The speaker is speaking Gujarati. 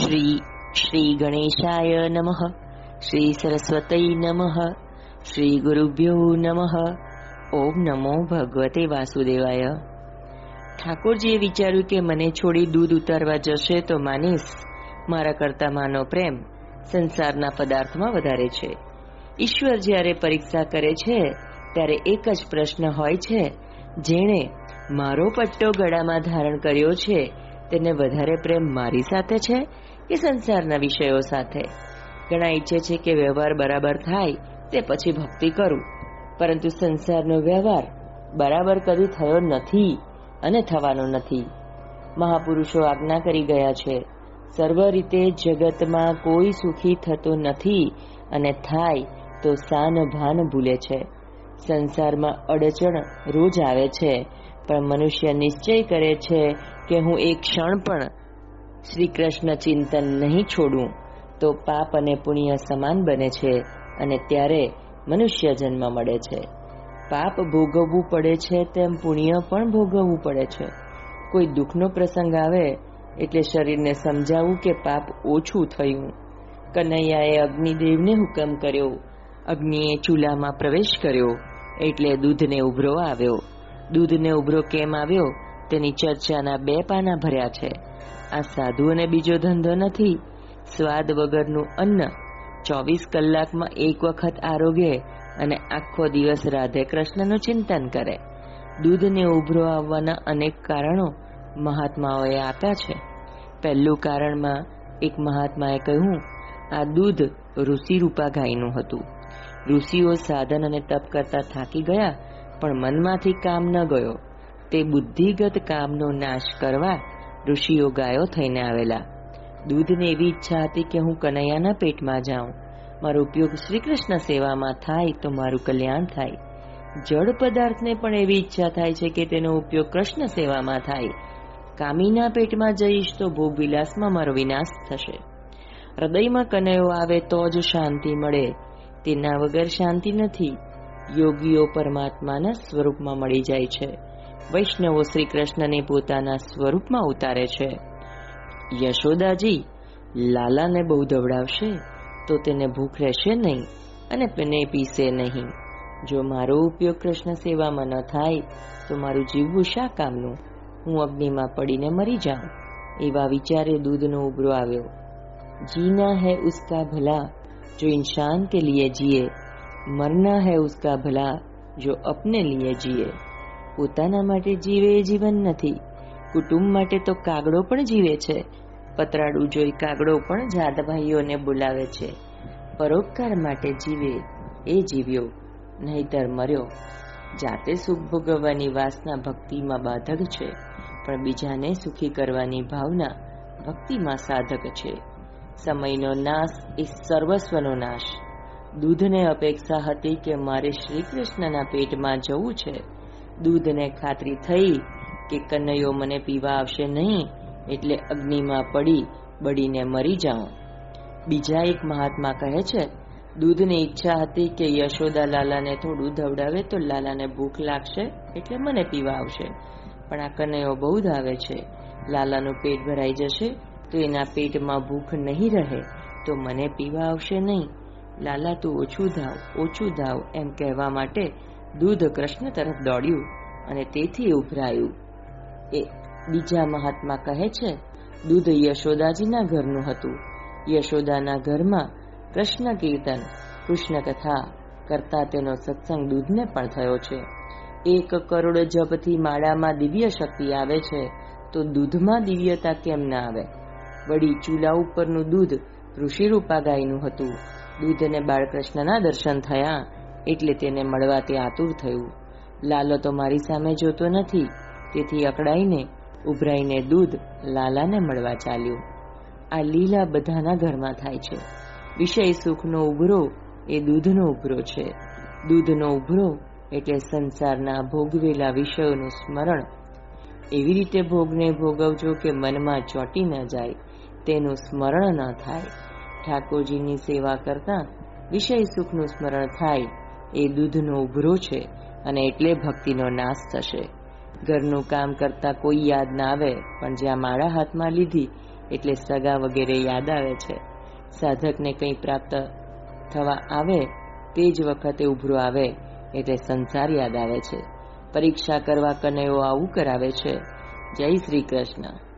શ્રી ગણેશાય નમઃ. શ્રી સરસ્વતી નમઃ. શ્રી ગુરુભ્યો નમઃ. ઓમ નમો ભગવતે વાસુદેવાય. ઠાકોરજીએ વિચાર્યું કે મને છોડી દૂધ ઉતારવા જશે તો માનીશ મારા કરતા માનો પ્રેમ સંસારના પદાર્થમાં વધારે છે. ઈશ્વર જ્યારે પરીક્ષા કરે છે ત્યારે એક જ પ્રશ્ન હોય છે, જેણે મારો પટ્ટો ગળામાં ધારણ કર્યો છે તેને વધારે પ્રેમ મારી સાથે છે કે સંસારના વિષયો સાથે? ઘણા ઈચ્છે છે કે વ્યવહાર બરાબર થાય તે પછી ભક્તિ કરું, પરંતુ સંસારનો વ્યવહાર બરાબર કદી થયો નથી અને થવાનો નથી. મહાપુરુષો આજ્ઞા કરી ગયા છે, સર્વ રીતે જગતમાં કોઈ સુખી થતો નથી અને થાય તો સાન ભાન ભૂલે છે. સંસારમાં અડચણ રોજ આવે છે, પણ મનુષ્ય નિશ્ચય કરે છે કે હું એક ક્ષણ પણ શ્રી કૃષ્ણ ચિંતન નહીં છોડું તો પાપ અને પુણ્ય સમાન બને છે અને ત્યારે મનુષ્ય જન્મ મળે છે. પાપ ભોગવવું પડે છે તેમ પુણ્ય પણ ભોગવવું પડે છે. કોઈ દુઃખનો પ્રસંગ આવે એટલે શરીરને સમજાવવું કે પાપ ઓછું થયું. કનૈયાએ અગ્નિદેવને હુકમ કર્યો. અગ્નિએ ચૂલામાં પ્રવેશ કર્યો એટલે દૂધને ઉભરો આવ્યો. દૂધને ઉભરો કેમ આવ્યો તેની ચર્ચાના 2 પાના ભર્યા છે. આ સાધુઓને બીજો ધંધો નથી. સ્વાદ વગરનું અન્ન 24 કલાકમાં એક વખત આરોગે અને આખો દિવસ રાધે કૃષ્ણનું ચિંતન કરે. દૂધને ઉભરો આવવાના અનેક કારણો મહાત્માઓએ આપ્યા છે. પહેલું કારણમાં એક મહાત્માએ કહ્યું, આ દૂધ ઋષિરૂપા ગાયનું હતું. ઋષિઓ સાધન અને તપ કરતા થાકી ગયા, પણ મનમાંથી કામ ન ગયો. તે બુદ્ધિગત કામનો નાશ કરવા ઋષિઓ ગાયો થઈને આવેલા. દૂધને એવી ઈચ્છા હતી કે હું કનૈયાના પેટમાં જાઉં, મારો ઉપયોગ શ્રી કૃષ્ણ સેવામાં થાય તો મારું કલ્યાણ થાય. જળ પદાર્થને પણ એવી ઈચ્છા થાય છે કે તેનો ઉપયોગ કૃષ્ણ સેવામાં થાય. કામીના પેટમાં જઈશ તો ભોગવિલાસમાં મારો વિનાશ થશે. હૃદયમાં કનૈયો આવે તો જ શાંતિ મળે, તેના વગર શાંતિ નથી. યોગીઓ પરમાત્માના સ્વરૂપમાં મળી જાય છે. વૈષ્ણવો શ્રી કૃષ્ણને પોતાના સ્વરૂપમાં ઉતારે છે. યશોદાજી લાલાને બહુ દવડાવશે તો તેને ભૂખ રહેશે નહીં અને તેને પીશે નહીં. જો મારો ઉપયોગ કૃષ્ણ સેવામાં ન થાય તો મારું જીવવું શા કામનું? હું અગ્નિમાં પડીને મરી જાઉં. એવા વિચારે દૂધનો ઉભરો આવ્યો. જીના હૈ ઉસકા ભલા જો ઇન્સાન કે લીએ જીએ, મરના હૈ ઉસકા ભલા જો અપને લીએ જીએ. પોતાના માટે જીવે એ જીવન નથી. કુટુંબ માટે તો કાગડો પણ જીવે છે. પતરાડું જોઈ કાગડો પણ જાતભાઈઓને બોલાવે છે. પરોપકાર માટે જીવે એ જીવ્યો, નહીતર મર્યો. જાતે સુખ ભોગવવાની વાસના ભક્તિમાં બાધક છે, પણ બીજાને સુખી કરવાની ભાવના ભક્તિમાં સાધક છે. સમયનો નાશ એ સર્વસ્વનો નાશ. દૂધને અપેક્ષા હતી કે મારે શ્રી કૃષ્ણના પેટમાં જવું છે. દૂધને ખાતરી થઈ કે કનૈયો મને પીવા આવશે નહીં, એટલે અગ્નિમાં બળીને મરી જાઉં. બીજા એક મહાત્મા કહે છે, દૂધની ઈચ્છા હતી કે યશોદા લાલાને થોડું ધવડાવે તો લાલાને ભૂખ લાગશે એટલે મને પીવા આવશે. પણ આ કનૈયો બહુ ધાવે છે. લાલાનું પેટ ભરાઈ જશે તો એના પેટમાં ભૂખ નહીં રહે તો મને પીવા આવશે નહીં. લાલા તું ઓછું ધાવ એમ કહેવા માટે દૂધ કૃષ્ણ તરફ દોડ્યું અને તેથી ઉભરાયું. એ બીજા મહાત્મા કહે છે, દૂધ યશોદાજીના ઘરનું હતું. યશોદાના ઘરમાં કૃષ્ણ કીર્તન, કૃષ્ણ કથા કરતા તેનો સત્સંગ દૂધને પણ થયો છે. 1 કરોડ જપથી માળામાં દિવ્ય શક્તિ આવે છે તો દૂધમાં દિવ્યતા કેમ ના આવે? વળી ચૂલા ઉપરનું દૂધ ઋષિરૂપા ગાયનું હતું. દૂધને બાળકૃષ્ણના દર્શન થયા એટલે તેને મળવા તે આતુર થયું. લાલો તો મારી સામે જોતો નથી, તેથી અકળાઈને ઉભરાઈને દૂધ લાલાને મળવા ચાલ્યું. આ લીલા બધાના ઘરમાં થાય છે. વિષય સુખનો ઉભરો એ દૂધનો ઉભરો છે. દૂધનો ઉભરો એટલે સંસારના ભોગવેલા વિષયોનું સ્મરણ. એવી રીતે ભોગને ભોગવજો કે મનમાં ચોંટી ન જાય, તેનું સ્મરણ ન થાય. ઠાકોરજીની સેવા કરતા વિષય સુખનું સ્મરણ થાય એ દૂધનો ઉભરો છે અને એટલે ભક્તિનો નાશ થશે. ઘરનું કામ કરતા કોઈ યાદ ના આવે, પણ જ્યાં માળા હાથમાં લીધી એટલે સગા વગેરે યાદ આવે છે. સાધકને કંઈ પ્રાપ્ત થવા આવે તે જ વખતે ઉભરો આવે એટલે સંસાર યાદ આવે છે. પરીક્ષા કરવા કનૈયો આવું કરાવે છે. જય શ્રી કૃષ્ણ.